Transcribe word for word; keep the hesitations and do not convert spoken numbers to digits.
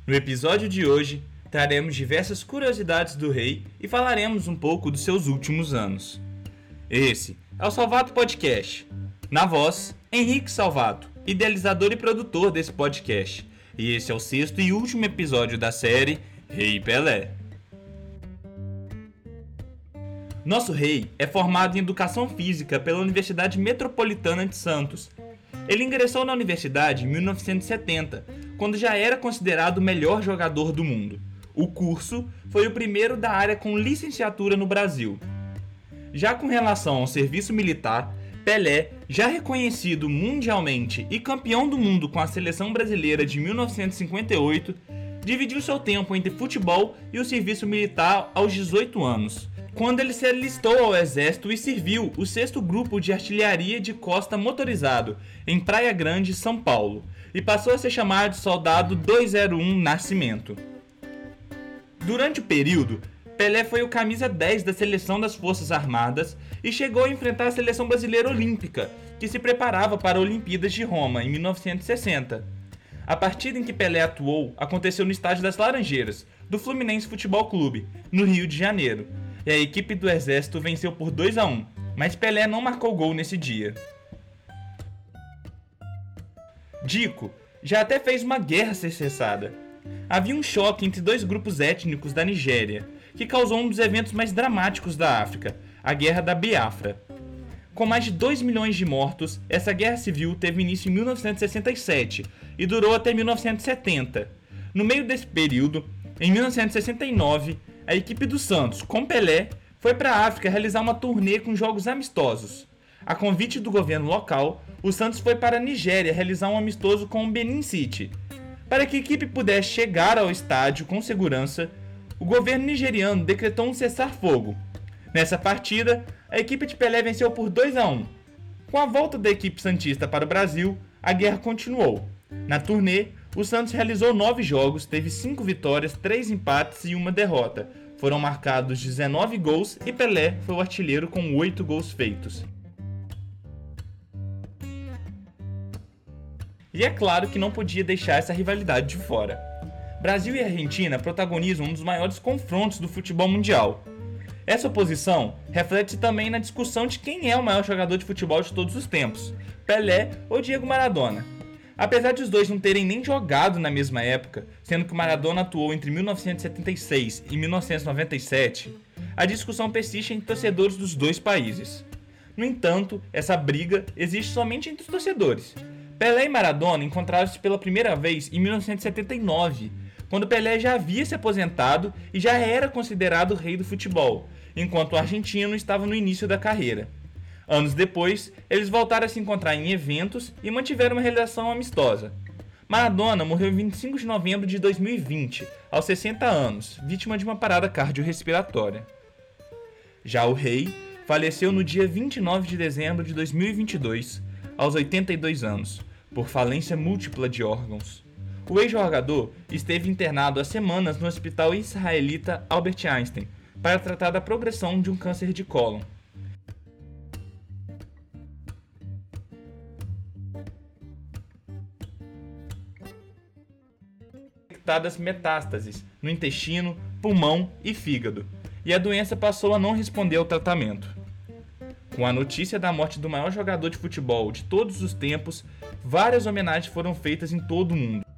No episódio de hoje, traremos diversas curiosidades do rei e falaremos um pouco dos seus últimos anos. Esse é o Salvato Podcast. Na voz, Henrique Salvato, idealizador e produtor desse podcast. E esse é o sexto e último episódio da série Rei Pelé. Nosso rei é formado em Educação Física pela Universidade Metropolitana de Santos. Ele ingressou na universidade em mil novecentos e setenta, quando já era considerado o melhor jogador do mundo. O curso foi o primeiro da área com licenciatura no Brasil. Já com relação ao serviço militar, Pelé, já reconhecido mundialmente e campeão do mundo com a seleção brasileira de mil novecentos e cinquenta e oito, dividiu seu tempo entre futebol e o serviço militar aos dezoito anos, quando ele se alistou ao exército e serviu o sexto Grupo de Artilharia de Costa Motorizado, em Praia Grande, São Paulo, e passou a ser chamado de Soldado duzentos e um Nascimento. Durante o período, Pelé foi o camisa dez da seleção das Forças Armadas e chegou a enfrentar a seleção brasileira olímpica, que se preparava para a Olimpíadas de Roma, em mil novecentos e sessenta. A partida em que Pelé atuou aconteceu no Estádio das Laranjeiras, do Fluminense Futebol Clube, no Rio de Janeiro, e a equipe do Exército venceu por dois a um, mas Pelé não marcou gol nesse dia. Dico já até fez uma guerra ser cessada. Havia um choque entre dois grupos étnicos da Nigéria, que causou um dos eventos mais dramáticos da África, a Guerra da Biafra. Com mais de dois milhões de mortos, essa guerra civil teve início em mil novecentos e sessenta e sete e durou até mil novecentos e setenta. No meio desse período, em mil novecentos e sessenta e nove, a equipe do Santos, com Pelé, foi para a África realizar uma turnê com jogos amistosos. A convite do governo local, o Santos foi para a Nigéria realizar um amistoso com o Benin City. Para que a equipe pudesse chegar ao estádio com segurança, o governo nigeriano decretou um cessar-fogo. Nessa partida, a equipe de Pelé venceu por dois a um. Com a volta da equipe santista para o Brasil, a guerra continuou. Na turnê, o Santos realizou nove jogos, teve cinco vitórias, três empates e uma derrota. Foram marcados dezenove gols e Pelé foi o artilheiro com oito gols feitos. E é claro que não podia deixar essa rivalidade de fora. Brasil e Argentina protagonizam um dos maiores confrontos do futebol mundial. Essa oposição reflete também na discussão de quem é o maior jogador de futebol de todos os tempos, Pelé ou Diego Maradona. Apesar de os dois não terem nem jogado na mesma época, sendo que Maradona atuou entre mil novecentos e setenta e seis e mil novecentos e noventa e sete, a discussão persiste entre torcedores dos dois países. No entanto, essa briga existe somente entre os torcedores. Pelé e Maradona encontraram-se pela primeira vez em mil novecentos e setenta e nove, quando Pelé já havia se aposentado e já era considerado o rei do futebol, enquanto o argentino estava no início da carreira. Anos depois, eles voltaram a se encontrar em eventos e mantiveram uma relação amistosa. Maradona morreu em vinte e cinco de novembro de dois mil e vinte, aos sessenta anos, vítima de uma parada cardiorrespiratória. Já o rei faleceu no dia vinte e nove de dezembro de dois mil e vinte e dois, aos oitenta e dois anos, por falência múltipla de órgãos. O ex-jogador esteve internado há semanas no hospital israelita Albert Einstein para tratar da progressão de um câncer de cólon. Detectadas metástases no intestino, pulmão e fígado, e a doença passou a não responder ao tratamento. Com a notícia da morte do maior jogador de futebol de todos os tempos, várias homenagens foram feitas em todo o mundo.